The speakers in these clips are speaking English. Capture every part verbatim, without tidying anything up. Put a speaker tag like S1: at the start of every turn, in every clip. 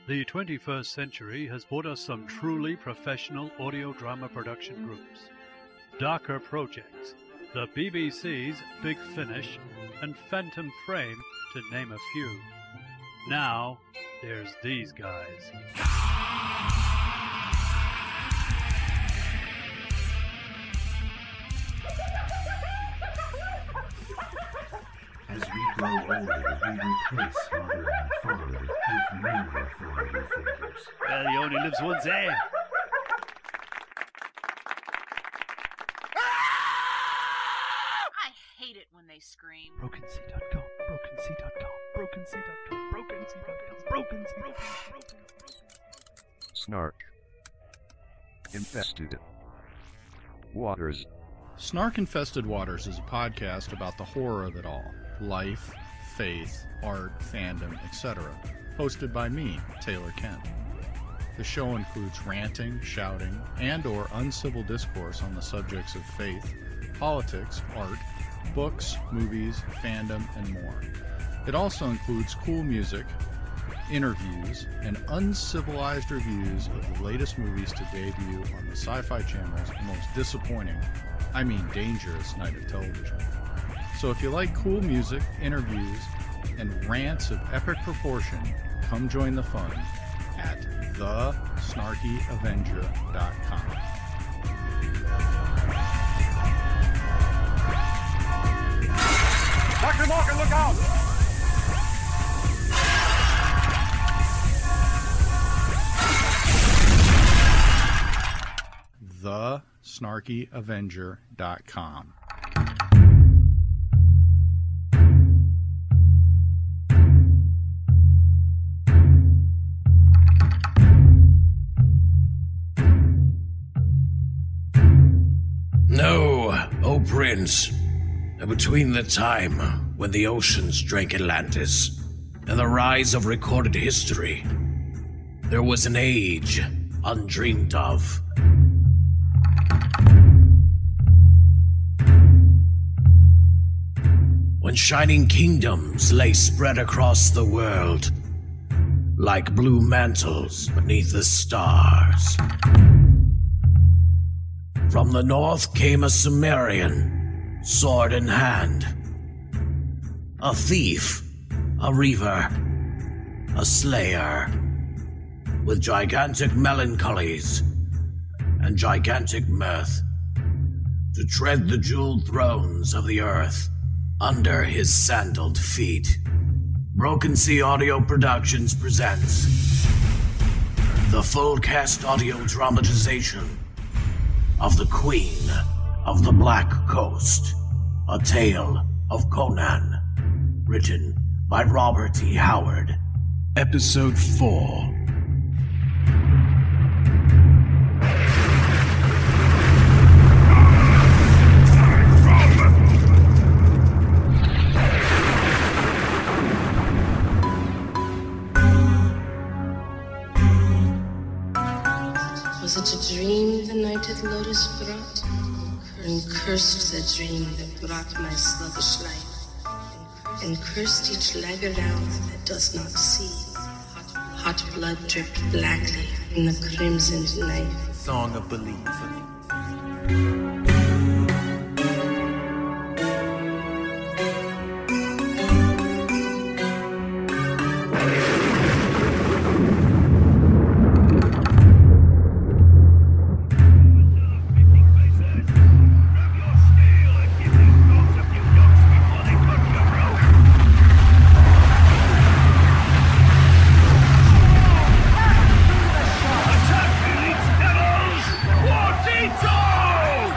S1: The twenty-first century has brought us some truly professional audio drama production groups. Darker Projects, the B B C's Big Finish, and Phantom Frame, to name a few. Now, there's these guys.
S2: As we grow older, we replace mother and father with newer authority figures.
S1: Well, he only lives once, eh?
S3: I hate it when they scream.
S1: Broken Sea dot com, Broken Sea dot com, Broken Sea dot com, Broken Sea dot com, Broken Sea, Broken, Broken, Broken.
S4: Snark. Infested Waters.
S5: Snark-Infested Waters is a podcast about the horror of it all. Life, faith, art, fandom, et cetera. Hosted by me, Taylor Kent. The show includes ranting, shouting, and or uncivil discourse on the subjects of faith, politics, art, books, movies, fandom, and more. It also includes cool music, interviews, and uncivilized reviews of the latest movies to debut on the Sci-Fi Channel's most disappointing, I mean dangerous night of television. So if you like cool music, interviews, and rants of epic proportion, come join the fun at the snarky avenger dot com.
S6: Doctor Morgan, look out!
S5: the snarky avenger dot com.
S7: No, O Prince, between the time when the oceans drank Atlantis and the rise of recorded history, there was an age undreamed of. When shining kingdoms lay spread across the world, like blue mantles beneath the stars. From the north came a Sumerian, sword in hand. A thief, a reaver, a slayer, with gigantic melancholies and gigantic mirth, to tread the jeweled thrones of the earth under his sandaled feet. Broken Sea Audio Productions presents the full cast audio dramatization of The Queen of the Black Coast, a tale of Conan, written by Robert E. Howard. Episode four.
S8: Was it a dream the night at Lotus brought? And cursed the dream that brought my sluggish life, and cursed each laggard hour that does not see. Hot blood dripped blackly in the crimsoned night.
S9: Song of Belief.
S6: Attack, elite devils! War Tito!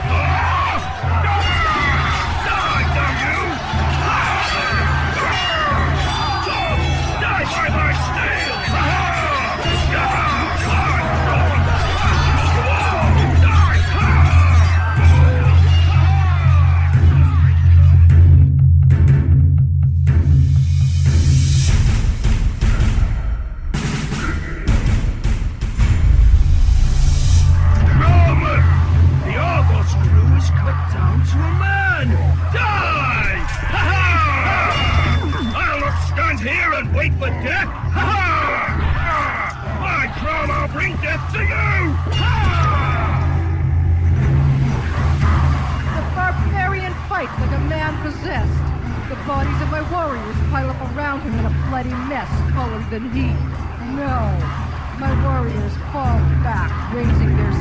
S6: bloody mess colored than he. No, my warriors fall back, raising their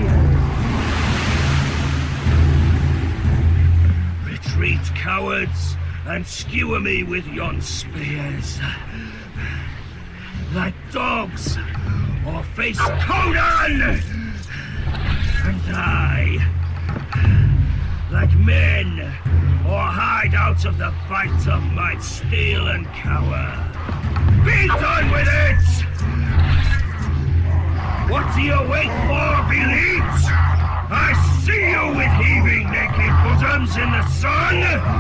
S6: spears.
S9: Retreat, cowards, and skewer me with yon spears. Like dogs, or face Conan! And die, like men, or hide out of the fight of might, steal and cower. Be done with it! What do you wait for, Belite? I see you with heaving naked bosoms in the sun!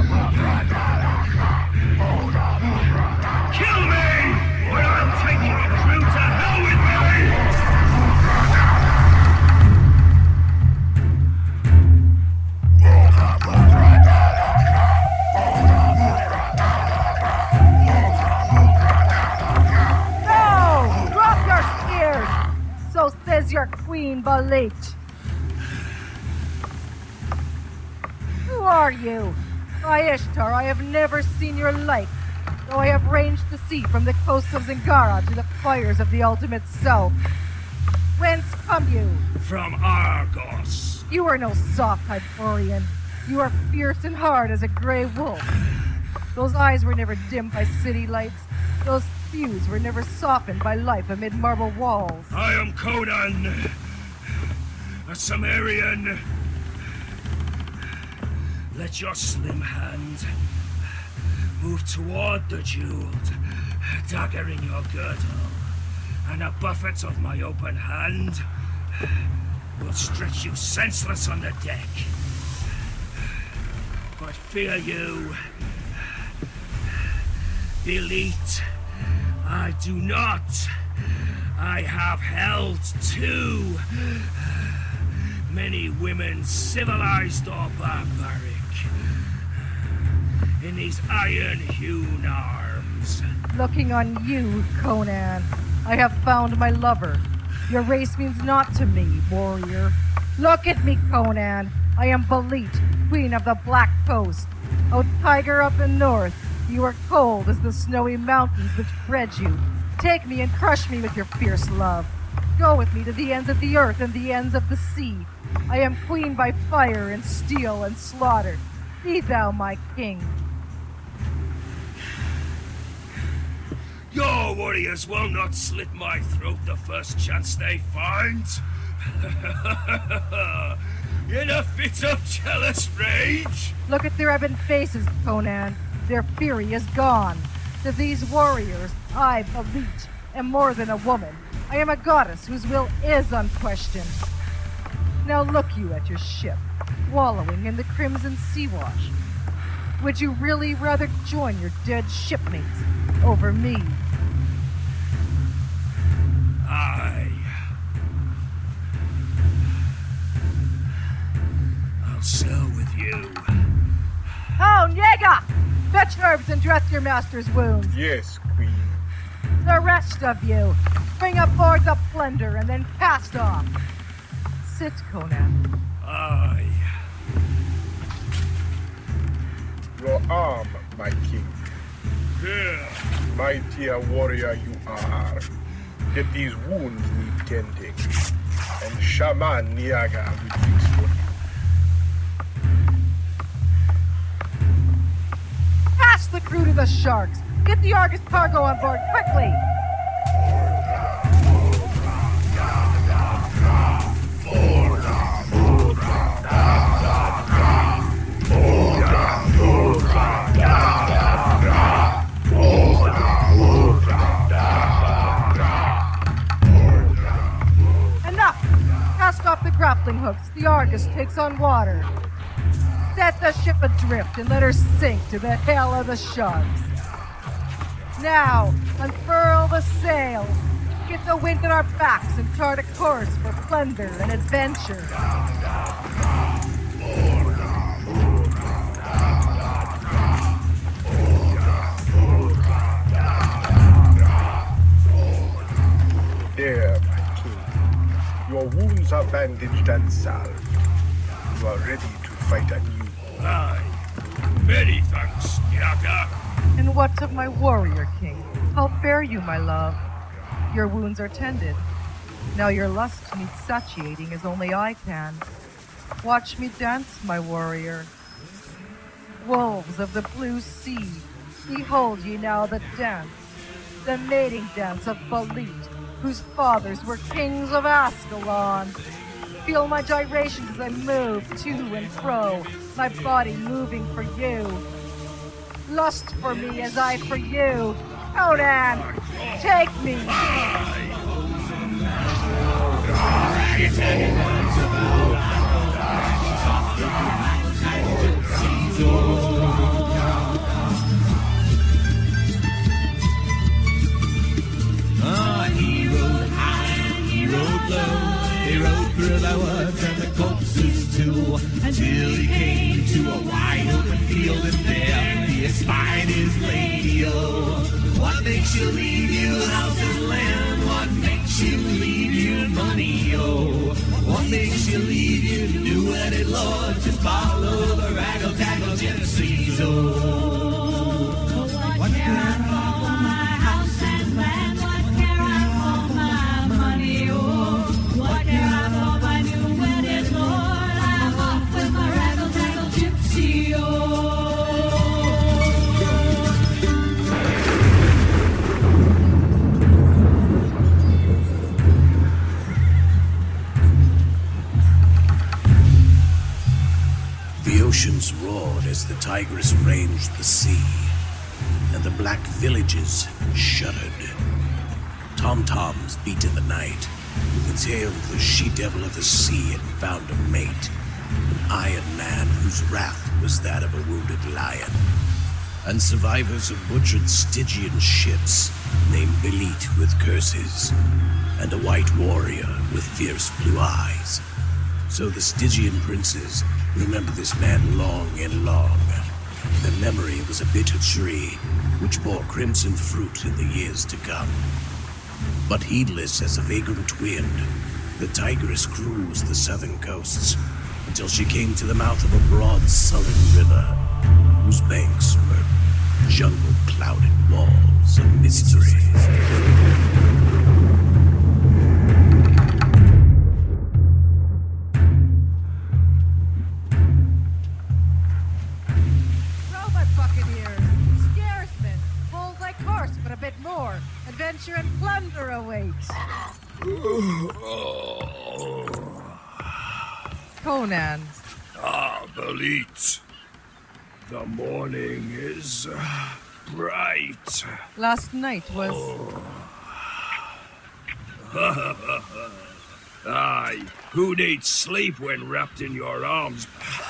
S9: Kill me, or I'll take your crew to hell with me!
S6: So says your queen, Belite. Who are you? I, Ishtar, I have never seen your like, though I have ranged the sea from the coasts of Zingara to the fires of the ultimate south. Whence come you?
S9: From Argos.
S6: You are no soft Hyperborean. You are fierce and hard as a grey wolf. Those eyes were never dimmed by city lights. Those thews were never softened by life amid marble walls.
S9: I am Conan, a Cimmerian. Let your slim hand move toward the jeweled dagger in your girdle, and a buffet of my open hand will stretch you senseless on the deck. But fear you, Belite, I do not. I have held too many women, civilized or barbaric, in these iron-hewn arms.
S6: Looking on you, Conan, I have found my lover. Your race means naught to me, warrior. Look at me, Conan. I am Belite, queen of the Black Coast. O tiger up in north, you are cold as the snowy mountains which bred you. Take me and crush me with your fierce love. Go with me to the ends of the earth and the ends of the sea. I am queen by fire and steel and slaughter. Be thou my king.
S9: Your warriors will not slit my throat the first chance they find. In a fit of jealous rage.
S6: Look at their ebon faces, Conan. Their fury is gone. To these warriors, I, Belite, am more than a woman. I am a goddess whose will is unquestioned. Now look you at your ship, wallowing in the crimson sea wash. Would you really rather join your dead shipmates over me?
S9: Aye. I'll sail with you.
S6: Oh, Niega! Fetch herbs and dress your master's wounds.
S10: Yes, Queen.
S6: The rest of you, bring aboard the plunder and then cast off. Sit, Conan.
S9: Aye.
S10: Your arm, my king.
S9: Here.
S10: Mighty a warrior you are. Yet these wounds need tending, and Shaman Niaga will fix for you.
S6: Pass the crew to the sharks. Get the Argus cargo on board quickly. Enough! Cast off the grappling hooks. The Argus takes on water. Set the ship adrift and let her sink to the hell of the sharks. Now, unfurl the sails. Get the wind at our backs and chart a course for plunder and adventure.
S10: There, my king. Your wounds are bandaged and salved. You are ready to fight anew.
S9: Aye. Many thanks, Niaga.
S6: And what of my warrior king? How fare you, my love? Your wounds are tended. Now your lust needs satiating as only I can. Watch me dance, my warrior. Wolves of the blue sea, behold ye now the dance, the mating dance of Balit, whose fathers were kings of Ascalon. Feel my gyrations as I move to and fro, my body moving for you. Lust for me as I for you. Conan, take me.
S7: Ah, he rode high and he rode low. He rode through the woods and the copses too, until he came to a wide open field, and there he espied his lady. Oh, what makes you leave your house and land? What makes you leave your money? Oh, what makes you leave your new-wedded lord to follow the raggle-taggle gypsies? Oh, what care I for my house and land? What care I for my money? Oh, what care I for my new-wedded lord? I'm off with my raggle-taggle gypsy. Oh. The oceans roared as the Tigris ranged the sea, and the black villages shuddered. Tom-toms beat in the night, with the tale of the she-devil of the sea had found a mate, an iron man whose wrath was that of a wounded lion. And survivors of butchered Stygian ships named Balit with curses, and a white warrior with fierce blue eyes. So the Stygian princes remember this man long and long. The memory was a bitter tree which bore crimson fruit in the years to come. But heedless as a vagrant wind, the Tigris cruised the southern coasts until she came to the mouth of a broad sullen river, whose banks were jungle-clouded walls of mystery.
S6: Adventure and plunder await. Conan.
S9: Ah, Balit. The morning is uh, bright.
S6: Last night was...
S9: Oh. Aye, who needs sleep when wrapped in your arms?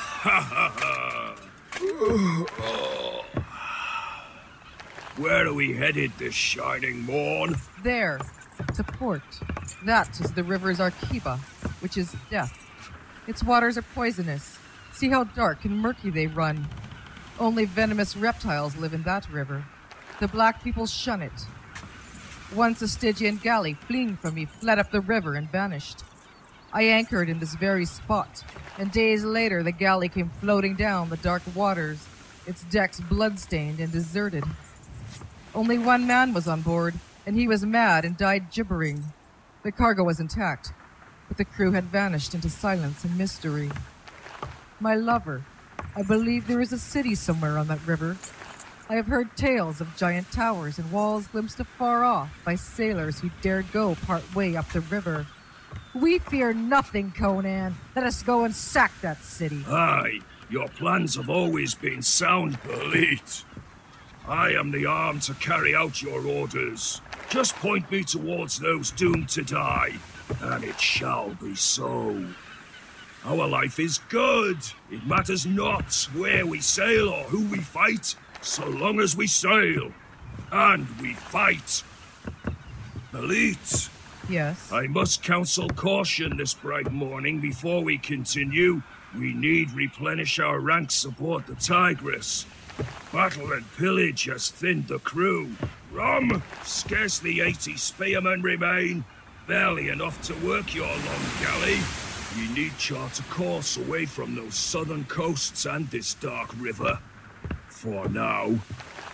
S9: Where are we headed this shining morn?
S6: There, to port. That is the river's Arkiba, which is death. Its waters are poisonous. See how dark and murky they run. Only venomous reptiles live in that river. The black people shun it. Once a Stygian galley, fleeing from me, fled up the river and vanished. I anchored in this very spot, and days later the galley came floating down the dark waters, its decks blood-stained and deserted. Only one man was on board, and he was mad and died gibbering. The cargo was intact, but the crew had vanished into silence and mystery. My lover, I believe there is a city somewhere on that river. I have heard tales of giant towers and walls glimpsed afar off by sailors who dared go part way up the river. We fear nothing, Conan. Let us go and sack that city.
S9: Aye, your plans have always been sound, Balit. I am the arm to carry out your orders. Just point me towards those doomed to die, and it shall be so. Our life is good. It matters not where we sail or who we fight, so long as we sail. And we fight. Balit.
S6: Yes?
S9: I must counsel caution this bright morning before we continue. We need replenish our ranks aboard the Tigris. Battle and pillage has thinned the crew. Rum, scarcely eighty spearmen remain. Barely enough to work your long galley. You need chart a course away from those southern coasts and this dark river. For now,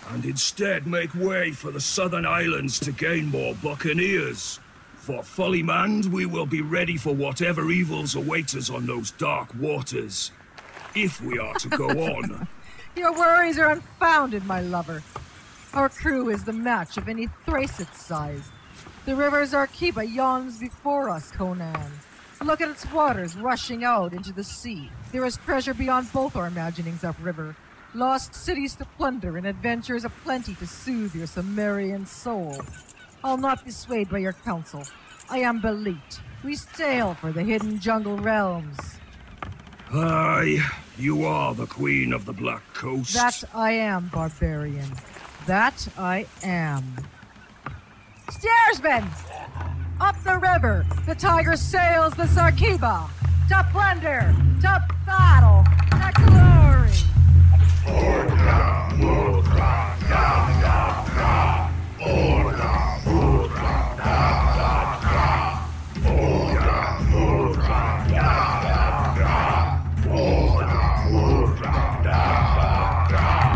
S9: and instead make way for the southern islands to gain more buccaneers. For Fullymand, we will be ready for whatever evils await us on those dark waters, if we are to go on.
S6: Your worries are unfounded, my lover. Our crew is the match of any Thracids size. The river Zarkiba yawns before us, Conan. Look at its waters rushing out into the sea. There is treasure beyond both our imaginings upriver. Lost cities to plunder and adventures aplenty to soothe your Cimmerian soul. I'll not be swayed by your counsel. I am Belit. We sail for the hidden jungle realms.
S9: Aye, you are the queen of the Black Coast.
S6: That I am, barbarian. That I am. Steersman! Up the river, the tiger sails the Zarkiba. To plunder, to battle, to glory.
S11: Orga, murga, ya, ya, ya. Orga, murga, ya, ya, ya. Orga, murga, ya, ya, ya. Orga, murga, ya, ya, ya.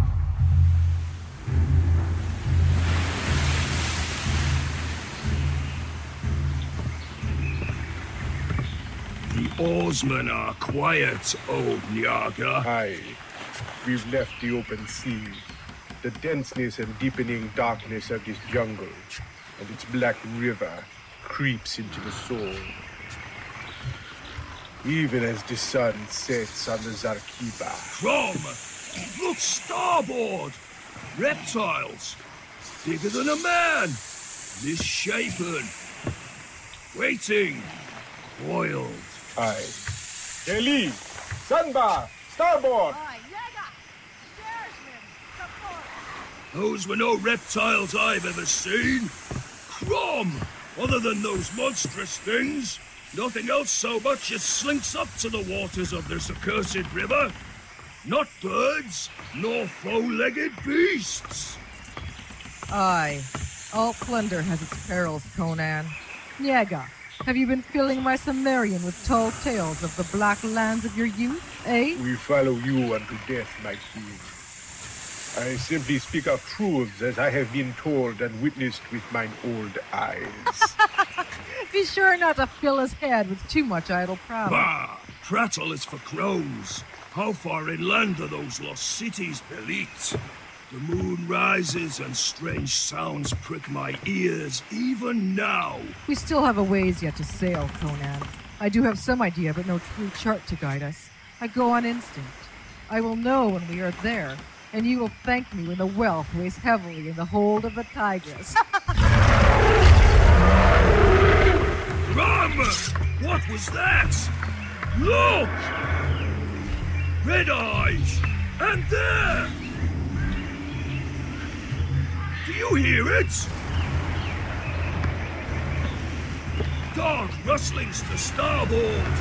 S9: The oarsmen are quiet, old Niaga.
S10: Aye. We've left the open sea, the denseness and deepening darkness of this jungle, and its black river creeps into the soul. Even as the sun sets on the Zarkiba.
S9: Crom! Look starboard! Reptiles! Bigger than a man! Misshapen! Waiting! Boiled!
S10: Aye. Eli! Sunbar! Starboard!
S9: Those were no reptiles I've ever seen. Crom! Other than those monstrous things, nothing else so much as slinks up to the waters of this accursed river. Not birds, nor four-legged beasts.
S6: Aye. All plunder has its perils, Conan. Niaga, have you been filling my Cimmerian with tall tales of the black lands of your youth, eh?
S10: We follow you unto death, my king. I simply speak of truths as I have been told and witnessed with mine old eyes.
S6: Be sure not to fill his head with too much idle prattle.
S9: Bah! Prattle is for crows. How far inland are those lost cities, Belit? The moon rises and strange sounds prick my ears, even now.
S6: We still have a ways yet to sail, Conan. I do have some idea, but no true chart to guide us. I go on instinct. I will know when we are there, and you will thank me when the wealth weighs heavily in the hold of the tigress.
S9: Rum! What was that? Look! Red eyes! And there! Do you hear it? Dark rustlings to starboard.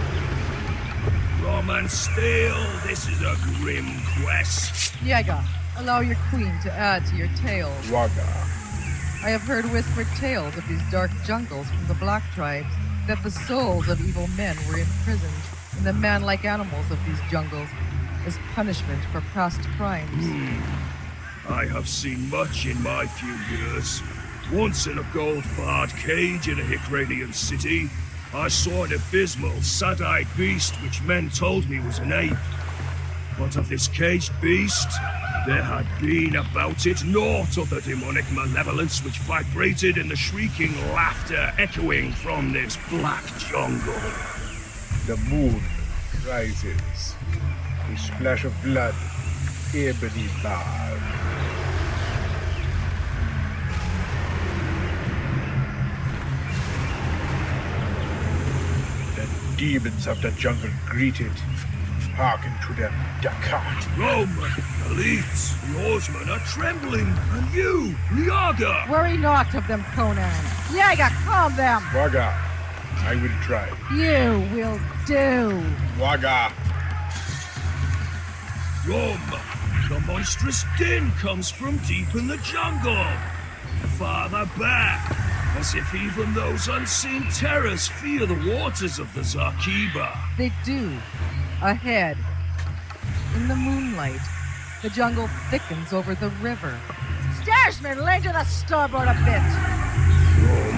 S9: Rum and steel, this is a grim quest.
S6: Niaga, allow your queen to add to your tales.
S10: Waga.
S6: I have heard whispered tales of these dark jungles from the Black Tribes, that the souls of evil men were imprisoned in the man-like animals of these jungles as punishment for past crimes.
S9: Mm. I have seen much in my few years. Once in a gold-barred cage in a Hicranian city, I saw an abysmal, sad-eyed beast which men told me was an ape. But of this caged beast, there had been about it naught of the demonic malevolence which vibrated in the shrieking laughter echoing from this black jungle.
S10: The moon rises. A splash of blood, ebony bar. The demons of the jungle greeted. Hearken to them, Dakat.
S9: Rome, Belit, the oarsmen are trembling, and you, Niaga!
S6: Worry not of them, Conan. Niaga, calm them!
S10: Waga, I will try.
S6: You will do.
S10: Waga.
S9: Rome, the monstrous din comes from deep in the jungle. Farther back, as if even those unseen terrors fear the waters of the Zarkiba.
S6: They do. Ahead, in the moonlight, The jungle thickens over the river. Steersman, lay to the starboard a bit.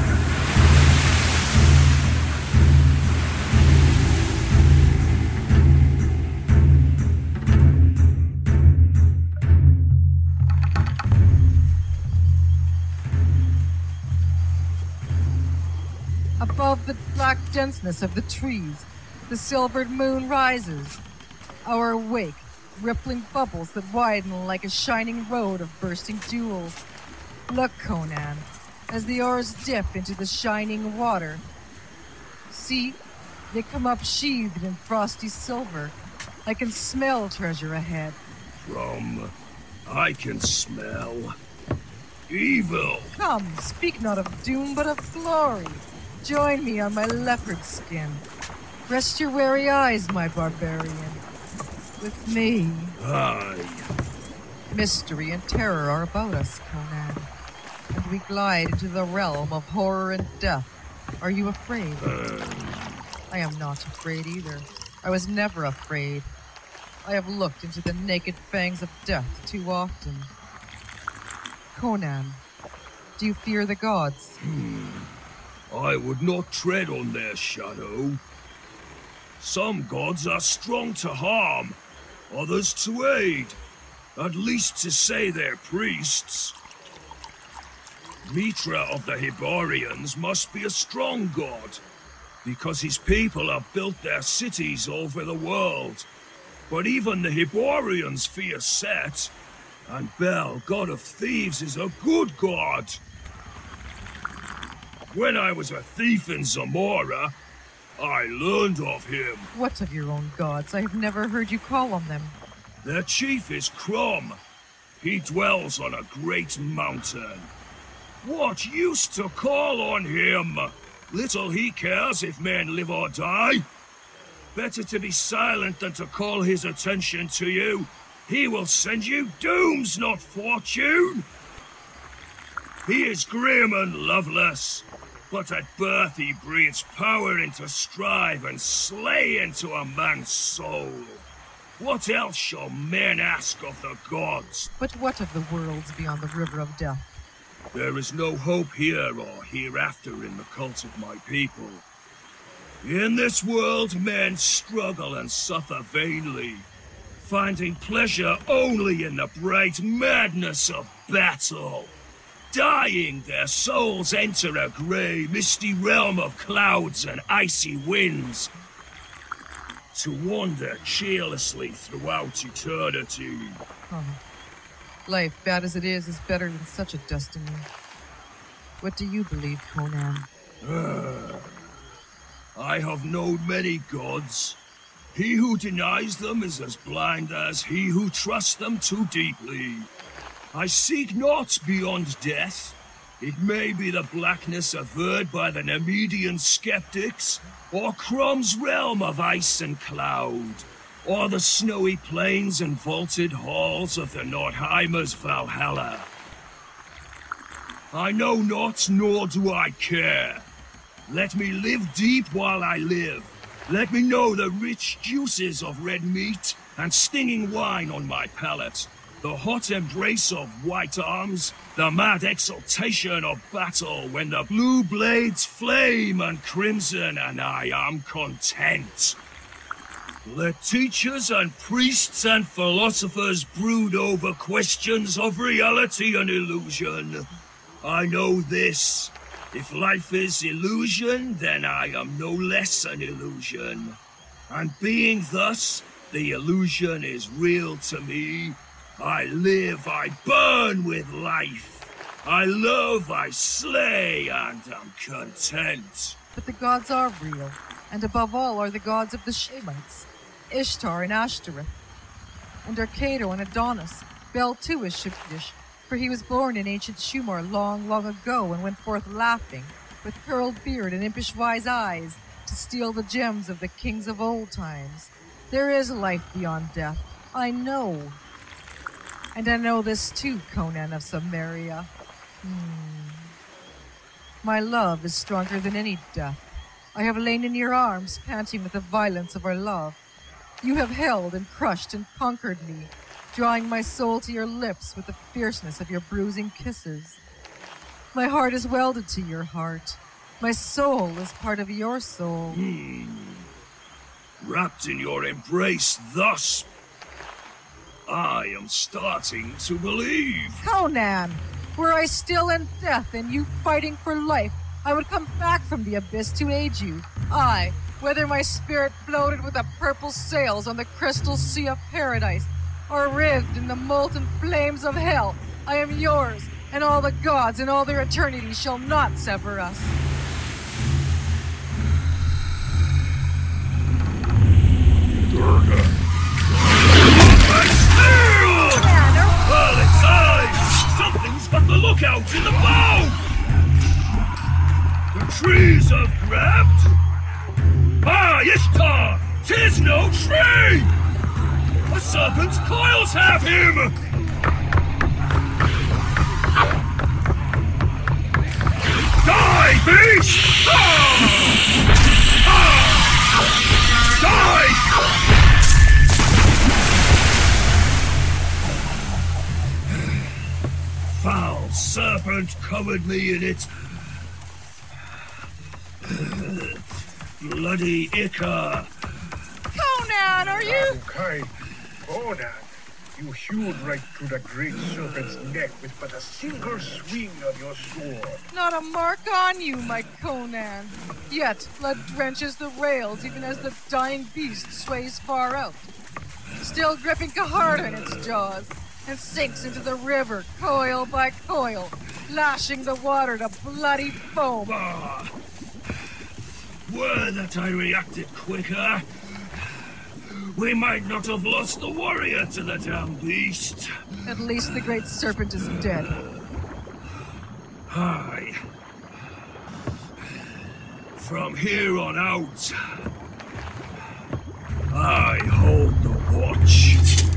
S6: Above the black denseness of the trees, the silvered moon rises. Our wake, rippling bubbles that widen like a shining road of bursting jewels. Look, Conan, as the oars dip into the shining water. See, they come up sheathed in frosty silver. I can smell treasure ahead.
S9: From, I can smell evil.
S6: Come, speak not of doom, but of glory. Join me on my leopard skin. Rest your weary eyes, my barbarian. With me.
S9: Aye.
S6: Mystery and terror are about us, Conan. And we glide into the realm of horror and death. Are you afraid?
S9: Uh...
S6: I am not afraid either. I was never afraid. I have looked into the naked fangs of death too often. Conan, do you fear the gods?
S9: Hmm. I would not tread on their shadow. Some gods are strong to harm, others to aid, at least to say their priests. Mitra of the Hyborians must be a strong god, because his people have built their cities over the world. But even the Hyborians fear Set, and Bel, god of thieves, is a good god. When I was a thief in Zamora, I learned of him.
S6: What of your own gods? I have never heard you call on them.
S9: Their chief is Crom. He dwells on a great mountain. What use to call on him? Little he cares if men live or die. Better to be silent than to call his attention to you. He will send you dooms, not fortune. He is grim and loveless, but at birth he breathes power into strive and slay into a man's soul. What else shall men ask of the gods?
S6: But what of the worlds beyond the river of death?
S9: There is no hope here or hereafter in the cult of my people. In this world, men struggle and suffer vainly, finding pleasure only in the bright madness of battle. Dying, their souls enter a grey, misty realm of clouds and icy winds, to wander cheerlessly throughout eternity.
S6: Oh. Life, bad as it is, is better than such a destiny. What do you believe, Conan?
S9: Uh, I have known many gods. He who denies them is as blind as he who trusts them too deeply. I seek not beyond death. It may be the blackness averred by the Nemedian skeptics, or Crom's realm of ice and cloud, or the snowy plains and vaulted halls of the Nordheimer's Valhalla. I know not, nor do I care. Let me live deep while I live. Let me know the rich juices of red meat and stinging wine on my palate, the hot embrace of white arms, the mad exultation of battle when the blue blades flame and crimson, and I am content. Let teachers and priests and philosophers brood over questions of reality and illusion. I know this. If life is illusion, then I am no less an illusion. And being thus, the illusion is real to me. I live, I burn with life. I love, I slay, and am content.
S6: But the gods are real, and above all are the gods of the Shemites, Ishtar and Ashtoreth, and Arcado and Adonis. Bel too is Shemitic, for he was born in ancient Shumar long, long ago and went forth laughing, with curled beard and impish wise eyes, to steal the gems of the kings of old times. There is life beyond death, I know. And I know this too, Conan of Samaria. Hmm. My love is stronger than any death. I have lain in your arms, panting with the violence of our love. You have held and crushed and conquered me. drawing my soul to your lips with the fierceness of your bruising kisses. My heart is welded to your heart. My soul is part of your soul.
S9: Hmm. Wrapped in your embrace thus, I am starting to believe.
S6: Conan, were I still in death and you fighting for life, I would come back from the abyss to aid you. I, whether my spirit floated with the purple sails on the crystal sea of paradise, or writhed in the molten flames of hell, I am yours, and all the gods in all their eternity shall not sever us.
S9: Durga. Well, it's eyes! Something's got the lookout in the bow! The trees have grabbed? Ah, Ishtar! 'Tis no tree! The serpent's coils have him! Die, beast! Ah! Ah! Die! Foul serpent covered me in its bloody ichor.
S6: Conan, are you?
S10: Mankind, Conan, you hewed right through the great serpent's neck with but a single swing of your sword.
S6: Not a mark on you, my Conan. Yet blood drenches the rails even as the dying beast sways far out, still gripping Kaharda in its jaws, and sinks into the river, coil by coil, lashing the water to bloody foam.
S9: Ah, were that I reacted quicker, we might not have lost the warrior to the damn beast.
S6: At least the great serpent is dead.
S9: Aye. From here on out, I hold the watch.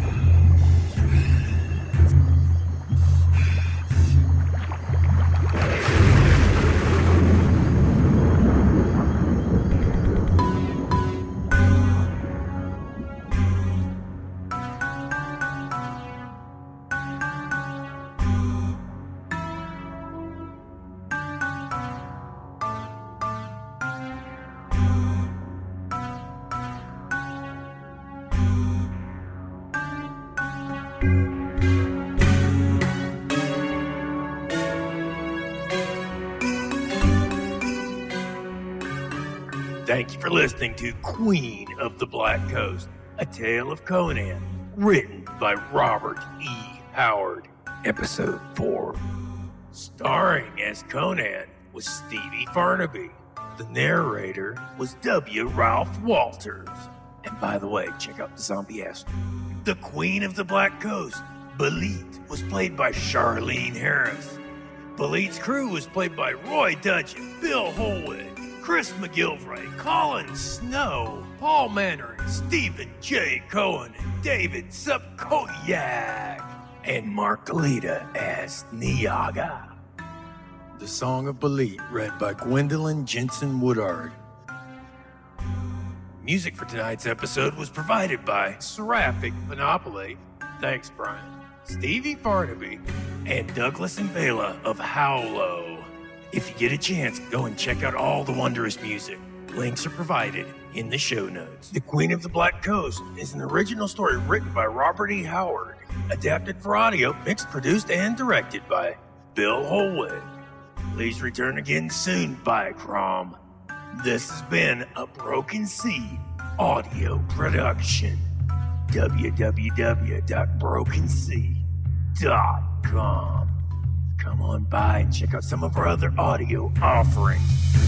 S9: Thank you for listening to Queen of the Black Coast, A Tale of Conan, written by Robert E. Howard. Episode four. Starring as Conan was Stevie Farnaby. The narrator was W. Ralph Walters. And by the way, check out the zombie ass. The Queen of the Black Coast, Belit, was played by Charlene Harris. Belit's crew was played by Roy Dudgeon, Bill Holwood, Chris McGilvray, Colin Snow, Paul Mannering, Stephen J. Cohen, and David Subkoyak, and Mark Galita as Niaga. The Song of Belit, read by Gwendolyn Jensen Woodard. Music for tonight's episode was provided by Seraphic Monopoly. Thanks, Brian. Stevie Farnaby, and Douglas and Bela of Howlo. If you get a chance, go and check out all the wondrous music. Links are provided in the show notes. The Queen of the Black Coast is an original story written by Robert E. Howard, adapted for audio, mixed, produced, and directed by Bill Holwood. Please return again soon, Bicrom. This has been a Broken Sea audio production. w w w dot broken sea dot com. Come on by and check out some of our other audio offerings.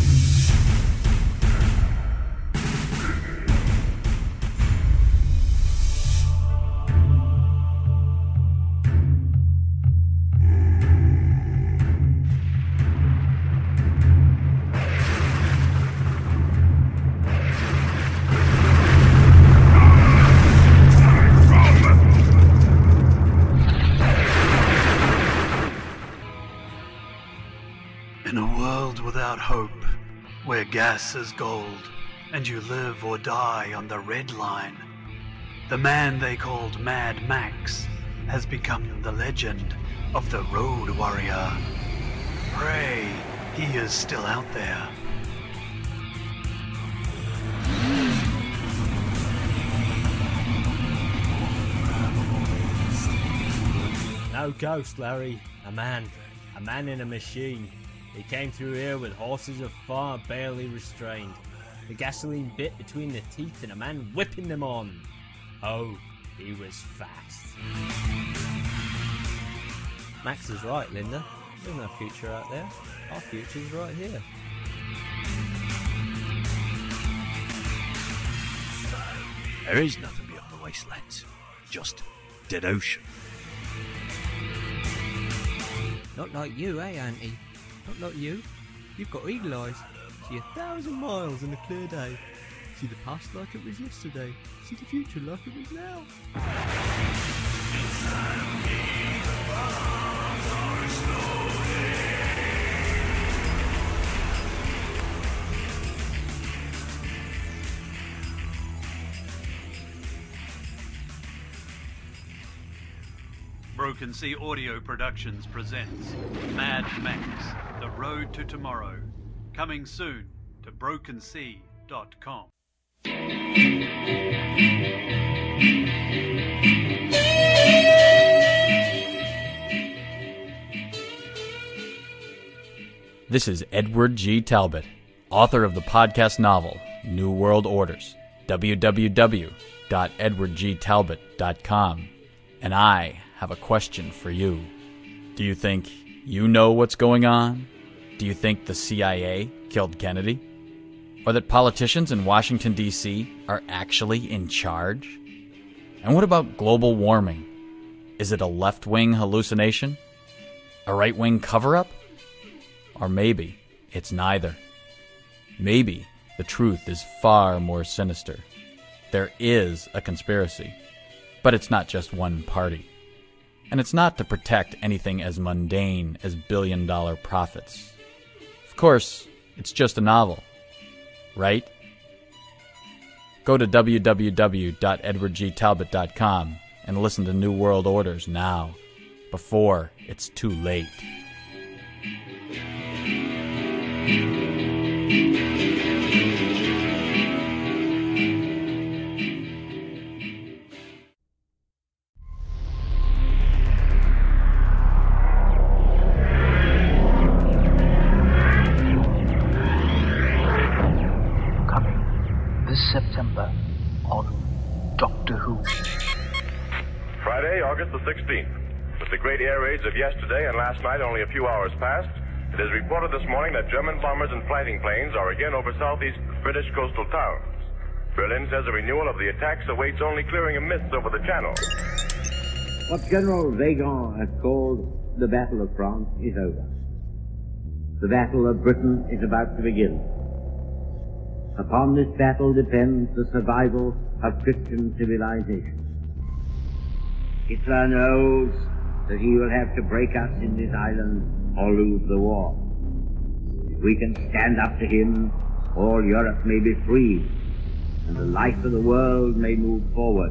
S1: In a world without hope, where gas is gold, and you live or die on the red line, the man they called Mad Max
S12: has become the legend of the Road Warrior. Pray he is still out there.
S13: No ghost, Larry. A man. A man in a machine. He came through here with horses of fire barely restrained. The gasoline bit between the teeth and a man whipping them on. Oh, he was fast. Max is right, Linda. There's no future out there. Our future's right here.
S14: There is nothing beyond the wastelands. Just dead ocean.
S13: Not like you, eh, Auntie? Not like you. You've got eagle eyes. See a thousand miles in a clear day. See the past like it was yesterday. See the future like it was now.
S1: Broken Sea Audio Productions presents Mad Max, The Road to Tomorrow. Coming soon to broken sea dot com.
S15: This is Edward G. Talbot, author of the podcast novel New World Orders, w w w dot edward g talbot dot com, and I have a question for you. Do you think you know what's going on? Do you think the C I A killed Kennedy? Or that politicians in Washington, D C are actually in charge? And what about global warming? Is it a left-wing hallucination? A right-wing cover-up? Or maybe it's neither. Maybe the truth is far more sinister. There is a conspiracy, but it's not just one party. And it's not to protect anything as mundane as billion-dollar profits. Of course, it's just a novel, right? Go to w w w dot edward g talbot dot com and listen to New World Orders now, before it's too late.
S16: September on Doctor Who.
S17: Friday, August the sixteenth. With the great air raids of yesterday and last night only a few hours past, it is reported this morning that German bombers and fighting planes are again over southeast British coastal towns. Berlin says a renewal of the attacks awaits only clearing of mists over the channel.
S18: What General Weygand has called the Battle of France is over. The Battle of Britain is about to begin. Upon this battle depends the survival of Christian civilization. Hitler knows that he will have to break us in this island or lose the war. If we can stand up to him, all Europe may be freed, and the life of the world may move forward.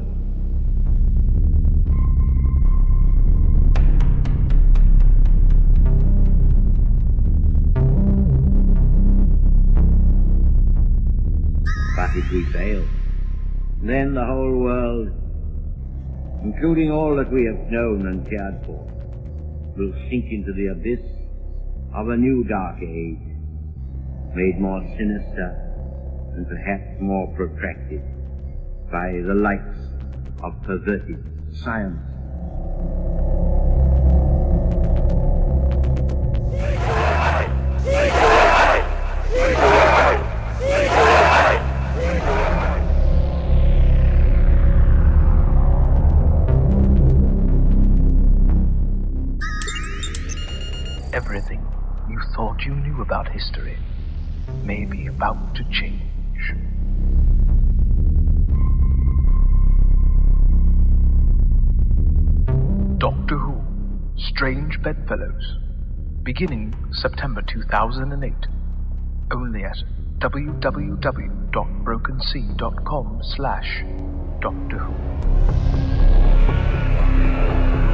S18: But if we fail, then the whole world, including all that we have known and cared for, will sink into the abyss of a new dark age, made more sinister and perhaps more protracted by the lights of perverted science.
S16: Everything you thought you knew about history may be about to change. Doctor Who, Strange Bedfellows, beginning September two thousand eight, only at w w w dot broken sea dot com slash Doctor Who.